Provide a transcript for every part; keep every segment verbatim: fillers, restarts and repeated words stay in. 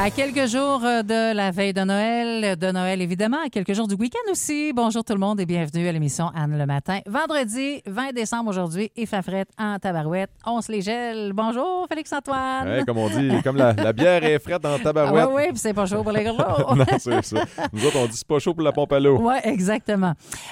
À quelques jours de la veille de Noël, de Noël évidemment, à quelques jours du week-end aussi. Bonjour tout le monde et bienvenue à l'émission Anne le matin. Vendredi vingt décembre aujourd'hui et Fafrette en tabarouette. On se les gèle. Bonjour Félix-Antoine. Ouais, comme on dit, comme la, la bière est frette en tabarouette. Ah oui, oui, puis c'est pas chaud pour les gros. Non, c'est ça. Nous autres, on dit c'est pas chaud pour la pompe à l'eau. Oui, exactement.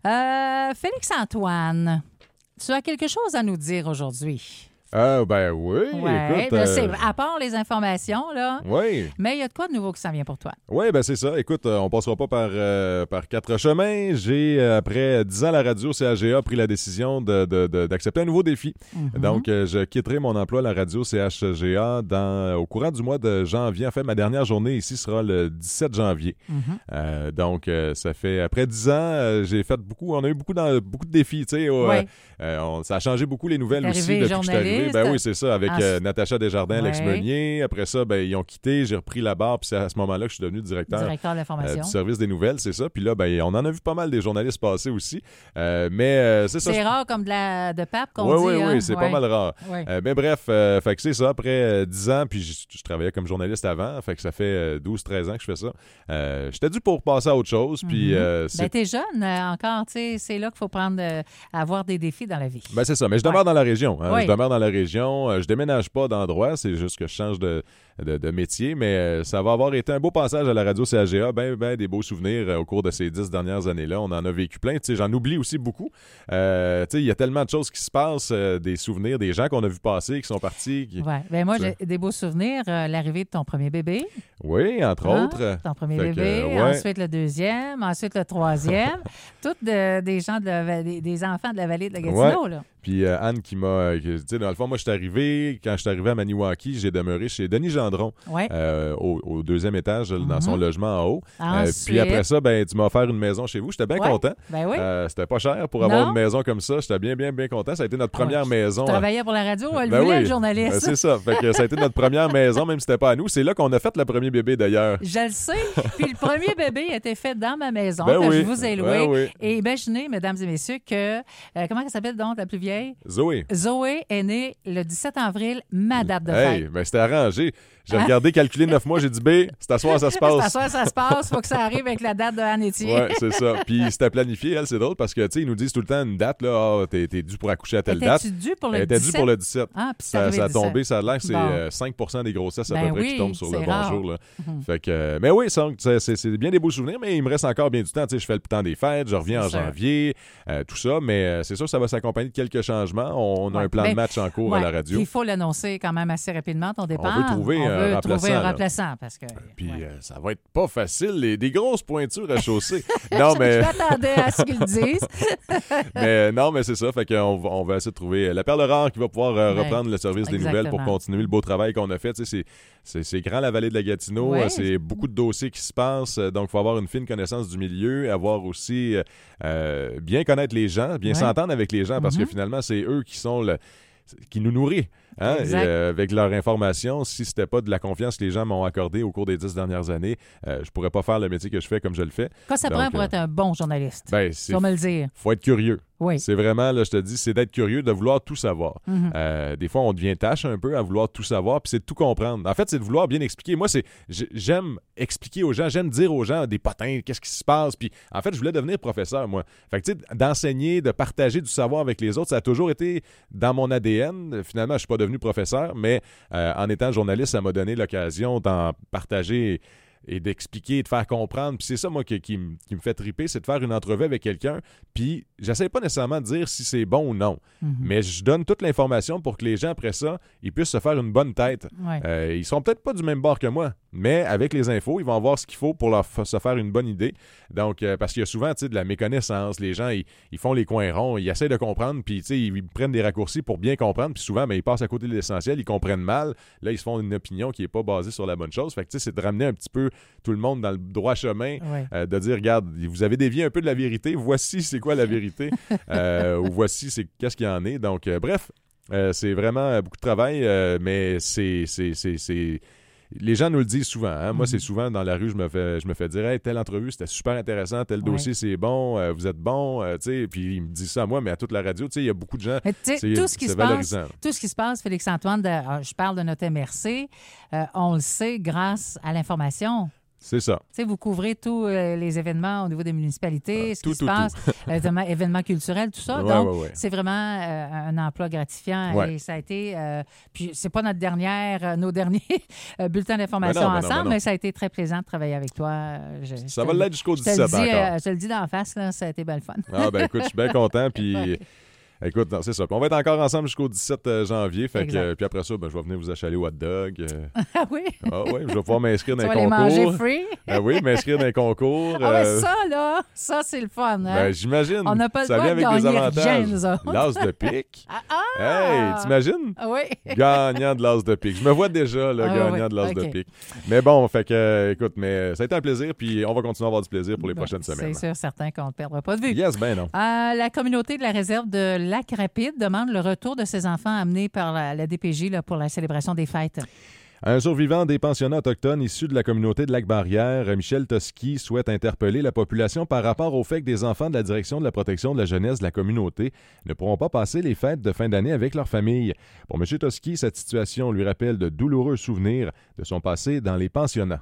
Euh, Félix-Antoine, tu as quelque chose à nous dire aujourd'hui. Ah, ben oui. Ouais, écoute, je euh, sais, à part les informations, là. Oui. Mais il y a de quoi de nouveau qui s'en vient pour toi? Oui, ben c'est ça. Écoute, euh, on passera pas par, euh, par quatre chemins. J'ai, euh, après dix ans à la radio, C H G A pris la décision de, de, de, d'accepter un nouveau défi. Mm-hmm. Donc, euh, je quitterai mon emploi à la radio C H G A dans, au courant du mois de janvier. En fait, ma dernière journée ici sera le dix-sept janvier. Mm-hmm. Euh, donc, euh, ça fait, après dix ans, euh, j'ai fait beaucoup, on a eu beaucoup, dans, beaucoup de défis, tu sais. Ouais. Euh, on, ça a changé beaucoup les nouvelles T'es aussi arrivé depuis que je suis arrivé. journaliste. Ben oui, c'est ça, avec En... euh, Natacha Desjardins, Ouais. l'ex-meunier. Après ça, ben, ils ont quitté, j'ai repris la barre, puis c'est à ce moment-là que je suis devenu directeur, Directeur de euh, l'information. du service des nouvelles, c'est ça. Puis là, ben, on en a vu pas mal des journalistes passer aussi. Euh, mais euh, c'est ça. C'est je... rare comme de la de pape qu'on oui, dit. Oui, hein? oui, c'est ouais. pas mal rare. Ouais. Euh, mais bref, euh, fait que c'est ça. Après euh, dix ans, puis je, je travaillais comme journaliste avant, fait que ça fait euh, douze treize ans que je fais ça. Euh, J'étais dû pour passer à autre chose, puis... Mm-hmm. Euh, c'est... Ben, t'es jeune euh, encore, tu sais, c'est là qu'il faut prendre, euh, avoir des défis dans la vie. Ben c'est ça, mais je demeure ouais. dans la région. Hein. Oui. Je demeure dans la région. Euh, je déménage pas d'endroit, c'est juste que je change de, de, de métier, mais euh, ça va avoir été un beau passage à la radio C H G A, ben, ben des beaux souvenirs euh, au cours de ces dix dernières années-là. On en a vécu plein. Tu sais, j'en oublie aussi beaucoup. Euh, tu sais, il y a tellement de choses qui se passent, euh, des souvenirs, des gens qu'on a vus passer, qui sont partis. Qui... Ouais. Ben moi, T'sais. j'ai des beaux souvenirs. Euh, l'arrivée de ton premier bébé. Oui, entre Hein? autres. Ton premier Fait que, bébé, ouais. ensuite le deuxième, ensuite le troisième. Toutes de- des gens de la vallée, des enfants de la vallée de la Gatineau, Ouais. là. Puis euh, Anne qui m'a... qui- Tu sais, dans le fond, moi, je suis arrivé... Quand je suis arrivé à Maniwaki, j'ai demeuré chez Denis Gendron, Ouais. euh, au, au deuxième étage, dans Mhm. son logement en haut. Euh, Ensuite, puis après ça, ben, tu m'as offert une maison chez vous. J'étais bien Ouais. content. ben oui. Euh, c'était pas cher pour avoir Non. une maison comme ça. J'étais bien, bien, bien content. Ça a été notre première Ouais. maison. Tu travaillais pour la radio, elle Ben voulait oui. le journaliste. Euh, c'est ça. Fait que ça a été notre première maison, même si c'était pas à nous. C'est là qu'on a fait le premier bébé, d'ailleurs. Je le sais. Puis le premier bébé a été fait dans ma maison Ben que oui. je vous ai loué. Ben oui. Et imaginez, mesdames et messieurs, que... euh, comment elle s'appelle donc, la plus vieille? Zoé. Zoé est née le dix-sept avril, ma date de Hey, fête. ben c'était arrangé. J'ai Hein? regardé, calculé neuf mois, j'ai dit B, c'est à soir, ça se C'est passe. à soir, ça se passe. Faut que ça arrive avec la date de Anne Etier. Ouais, c'est ça. Puis c'était planifié, elle, c'est drôle parce que, tu sais, ils nous disent tout le temps une date, là, ah, t'es, t'es dû pour accoucher à telle date. Étais-tu dû pour le Elle était due dix-sept? pour le dix-sept. Ah, puis c'est Ça, arrivé ça a le dix-sept. tombé, ça a l'air que c'est Bon. euh, cinq pour cent des grossesses à Ben peu près oui, qui tombent sur le c'est bon rare. jour. Là. Mhm. Fait que, euh, mais oui, ça, c'est, c'est, c'est bien des beaux souvenirs, mais il me reste encore bien du temps. Tu sais, je fais le temps des fêtes, je reviens C'est en sûr. janvier, euh, tout ça, mais euh, c'est sûr que ça va s'accompagner de quelques changements. On, on a Ouais. un plan Ben, de match en cours Ouais. à la radio. Puis il faut l'annoncer quand même assez rapidement, ton départ. veut trouver On un veut remplaçant, trouver un là. remplaçant parce que... Puis ouais. euh, ça va être pas facile, les, des grosses pointures à chausser. non, Je- mais... Je m'attendais à ce qu'ils le disent. Mais non, mais c'est ça. Fait qu'on va- on va essayer de trouver la perle rare qui va pouvoir euh, Ouais, reprendre le service des exactement. nouvelles pour continuer le beau travail qu'on a fait. Tu sais, c'est, c'est, c'est grand la vallée de la Gatineau. Ouais. Euh, C'est beaucoup de dossiers qui se passent. Euh, Donc, il faut avoir une fine connaissance du milieu, avoir aussi euh, euh, bien connaître les gens, bien Ouais. s'entendre avec les gens, parce Mhm. que finalement, c'est eux qui sont le qui nous nourrit. Hein? Exact. Et, euh, avec leur information, si c'était pas de la confiance que les gens m'ont accordée au cours des dix dernières années, euh, je pourrais pas faire le métier que je fais comme je le fais. Quoi ça Donc, prend pour euh, être un bon journaliste? Ben, Tu c'est vas me le dire. faut être curieux. Oui. C'est vraiment, là, je te dis, c'est d'être curieux, de vouloir tout savoir. Mhm. Euh, des fois, on devient tâche un peu à vouloir tout savoir, puis c'est de tout comprendre. En fait, c'est de vouloir bien expliquer. Moi, c'est j'ai- j'aime expliquer aux gens, j'aime dire aux gens des potins, qu'est-ce qui se passe. Puis, en fait, je voulais devenir professeur, moi. Fait que, tu sais, d'enseigner, de partager du savoir avec les autres, ça a toujours été dans mon A D N. Finalement, je suis pas devenu professeur, mais euh, en étant journaliste, ça m'a donné l'occasion d'en partager et d'expliquer et de faire comprendre. Puis c'est ça, moi, qui, qui, m- qui me fait triper, c'est de faire une entrevue avec quelqu'un, puis j'essaie pas nécessairement de dire si c'est bon ou non, Mhm. mais je donne toute l'information pour que les gens, après ça, ils puissent se faire une bonne tête. Ouais. Euh, ils sont peut-être pas du même bord que moi, mais avec les infos, ils vont avoir ce qu'il faut pour leur f- se faire une bonne idée. Donc, euh, parce qu'il y a souvent, tu sais, de la méconnaissance. Les gens, ils, ils font les coins ronds, ils essaient de comprendre, puis, tu sais, ils, ils prennent des raccourcis pour bien comprendre, puis souvent, ben, ils passent à côté de l'essentiel, ils comprennent mal. Là, ils se font une opinion qui est pas basée sur la bonne chose. Fait que, tu sais, c'est de ramener un petit peu tout le monde dans le droit chemin, Ouais. euh, de dire, regarde, vous avez dévié un peu de la vérité, voici c'est quoi la vérité, euh, ou voici c'est qu'est-ce qu'il y en est. Donc, euh, bref, euh, c'est vraiment beaucoup de travail, euh, mais c'est, c'est, c'est, c'est, les gens nous le disent souvent. Hein? Moi, Mm-hmm. c'est souvent dans la rue, je me fais, je me fais dire hey, telle entrevue, c'était super intéressant, tel Ouais. dossier, c'est bon, euh, vous êtes bon. Euh, puis ils me disent ça à moi, mais à toute la radio, il y a beaucoup de gens. Mais tu sais, C'est, tout ce qui c'est se passe, valorisant. tout ce qui se passe, Félix-Antoine, de- euh, je parle de notre M R C, euh, on le sait grâce à l'information. C'est ça. Tu sais, vous couvrez tous euh, les événements au niveau des municipalités, Ah, ce tout, qui tout, se passe, euh, événements, événements culturels, tout ça. Ouais, Donc, ouais, ouais. c'est vraiment euh, un emploi gratifiant Ouais. et ça a été... euh, puis, c'est pas notre dernière, euh, nos derniers euh, bulletins d'information Ben non, ben non, ensemble, ben non. mais ça a été très plaisant de travailler avec toi. Euh, je- je Ça te va le- l'être jusqu'au je te le dix-sept dis, encore. euh, je te le dis d'en face, là, ça a été belle fun. Ah ben écoute, je suis bien content, puis... Ouais. Écoute, non, c'est ça. Puis on va être encore ensemble jusqu'au dix-sept janvier. Fait que, Exact. euh, puis après ça, ben, je vais venir vous achaler au hot dog. euh. Ah oui? Ah oui, je vais pouvoir m'inscrire dans Tu les vas les manger concours. free? Ah oui, m'inscrire dans les concours. Ah ouais, euh, ça, là, ça, c'est le fun. Hein? ben, j'imagine. On n'a pas le ça droit vient de avec des gagner avantages. rien, nous autres. L'as de pique. Ah, ah! Hey, t'imagines? Ah oui. Gagnant de l'as de pique. Je me vois déjà, là, Ah, gagnant oui. de l'as OK. de pique. Mais bon, fait que, euh, écoute, mais ça a été un plaisir, puis on va continuer à avoir du plaisir pour les Ben, prochaines semaines. C'est sûr, certain qu'on ne perdra pas de vue. Yes, ben non. Euh, la communauté de la réserve de Lac-Rapide demande le retour de ses enfants amenés par la, la D P J là, pour la célébration des fêtes. Un survivant des pensionnats autochtones issus de la communauté de Lac-Barrière, Michel Toski, souhaite interpeller la population par rapport au fait que des enfants de la Direction de la protection de la jeunesse de la communauté ne pourront pas passer les fêtes de fin d'année avec leur famille. Pour M. Toski, cette situation lui rappelle de douloureux souvenirs de son passé dans les pensionnats.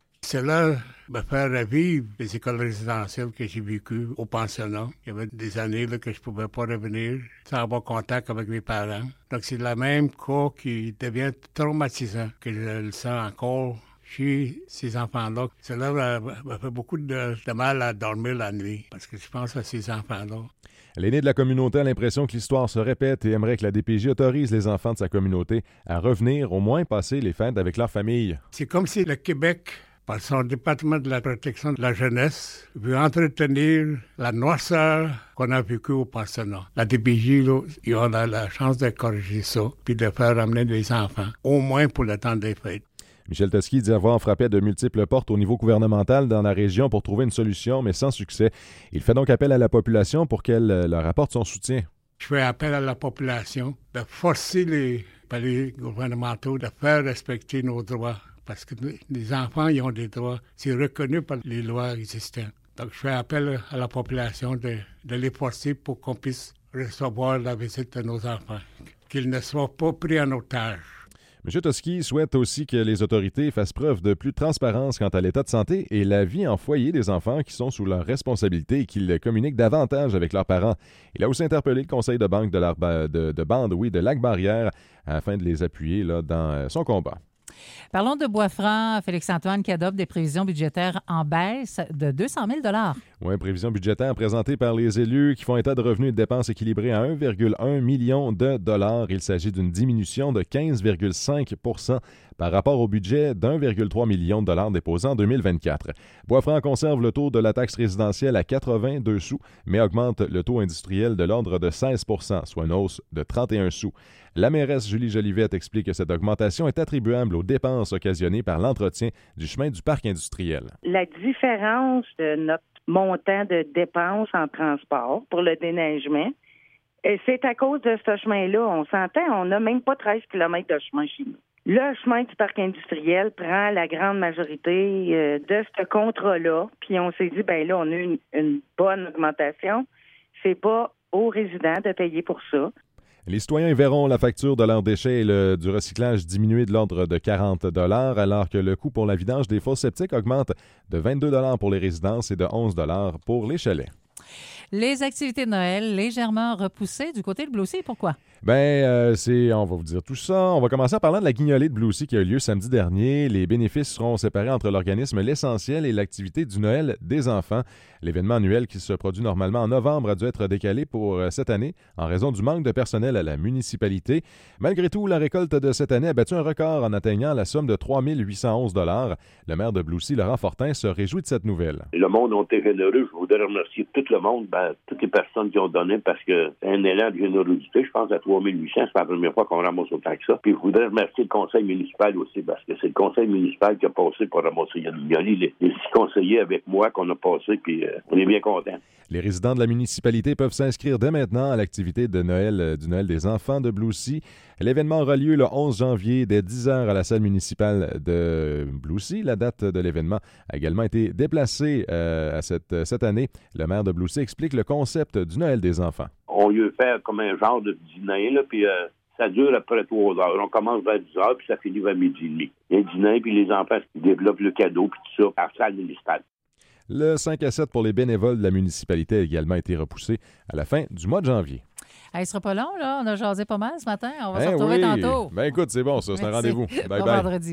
Cela me fait revivre les écoles résidentielles que j'ai vécues au pensionnat. Il y avait des années là, que je ne pouvais pas revenir sans avoir contact avec mes parents. Donc c'est le même cas qui devient traumatisant, que je le sens encore chez ces enfants-là. Cela me, me fait beaucoup de, de mal à dormir la nuit, parce que je pense à ces enfants-là. L'aîné de la communauté a l'impression que l'histoire se répète et aimerait que la D P J autorise les enfants de sa communauté à revenir au moins passer les fêtes avec leur famille. C'est comme si le Québec, par son département de la protection de la jeunesse, veut entretenir la noirceur qu'on a vécue au pensionnat. La D P J, là, ils ont la, la chance de corriger ça, puis de faire ramener des enfants, au moins pour le temps des fêtes. Michel Toski dit avoir frappé à de multiples portes au niveau gouvernemental dans la région pour trouver une solution, mais sans succès. Il fait donc appel à la population pour qu'elle leur apporte son soutien. Je fais appel à la population de forcer les palais gouvernementaux de faire respecter nos droits. Parce que les enfants, ils ont des droits. C'est reconnu par les lois existantes. Donc, je fais appel à la population de, de les forcer pour qu'on puisse recevoir la visite de nos enfants. Qu'ils ne soient pas pris en otage. M. Toski souhaite aussi que les autorités fassent preuve de plus de transparence quant à l'état de santé et la vie en foyer des enfants qui sont sous leur responsabilité et qu'ils communiquent davantage avec leurs parents. Il a aussi interpellé le conseil de banque de, la, de, de bande oui, de Lac-Barrière afin de les appuyer là, dans son combat. Parlons de Boisfranc, Félix-Antoine, qui adopte des prévisions budgétaires en baisse de deux cent mille dollars. Oui, prévision budgétaire présentée par les élus qui font état de revenus et de dépenses équilibrés à un virgule un million de dollars. Il s'agit d'une diminution de quinze virgule cinq pour cent par rapport au budget d'un virgule trois million de dollars déposé en deux mille vingt-quatre. Boisfranc conserve le taux de la taxe résidentielle à quatre-vingt-deux sous, mais augmente le taux industriel de l'ordre de seize pour cent, soit une hausse de trente et un sous. La mairesse Julie Jolivet explique que cette augmentation est attribuable aux dépenses occasionnées par l'entretien du chemin du parc industriel. La différence de notre montant de dépenses en transport pour le déneigement, c'est à cause de ce chemin-là. On s'entend, on n'a même pas treize kilomètres de chemin chez nous. Le chemin du parc industriel prend la grande majorité euh, de ce contrat-là. Puis on s'est dit, ben là, on a une, une bonne augmentation. C'est pas aux résidents de payer pour ça. Les citoyens verront la facture de leurs déchets et le, du recyclage diminuer de l'ordre de quarante dollars, alors que le coût pour la vidange des fosses septiques augmente de vingt-deux dollars pour les résidences et de onze dollars pour les chalets. Les activités de Noël légèrement repoussées du côté de Blue-Sea. Pourquoi? Ben, euh, c'est, on va vous dire tout ça. On va commencer en parlant de la guignolée de Blue-Sea qui a eu lieu samedi dernier. Les bénéfices seront séparés entre l'organisme L'Essentiel et l'activité du Noël des enfants. L'événement annuel qui se produit normalement en novembre a dû être décalé pour cette année en raison du manque de personnel à la municipalité. Malgré tout, la récolte de cette année a battu un record en atteignant la somme de trois mille huit cent onze dollars. Le maire de Blue-Sea, Laurent Fortin, se réjouit de cette nouvelle. Le monde a été généreux. Je voudrais remercier tout le monde, ben, toutes les personnes qui ont donné parce que c'est un élan de générosité. Je pense à trois mille huit cents, c'est la première fois qu'on ramasse autant que ça. Puis je voudrais remercier le conseil municipal aussi parce que c'est le conseil municipal qui a passé pour ramasser Yann Mignoli. Les, les six conseillers avec moi qu'on a passé, puis euh, on est bien contents. Les résidents de la municipalité peuvent s'inscrire dès maintenant à l'activité de Noël, euh, du Noël des enfants de Blue-Sea. L'événement aura lieu le onze janvier dès dix heures à la salle municipale de Bloussy. La date de l'événement a également été déplacée euh, à cette, cette année. Le maire de Bloussy explique le concept du Noël des enfants. On lui fait comme un genre de dîner, là, puis euh, ça dure après trois heures. On commence vers dix heures, puis ça finit vers midi et demi. Il y a un dîner, puis les enfants développent le cadeau, puis tout ça, à la salle municipale. Le cinq à sept pour les bénévoles de la municipalité a également été repoussé à la fin du mois de janvier. Hey, ce sera pas long, là. On a jasé pas mal ce matin. On va Ben se retrouver oui. tantôt. Ben écoute, c'est bon, ça. C'est un Merci. rendez-vous. Bye Bon bye. vendredi.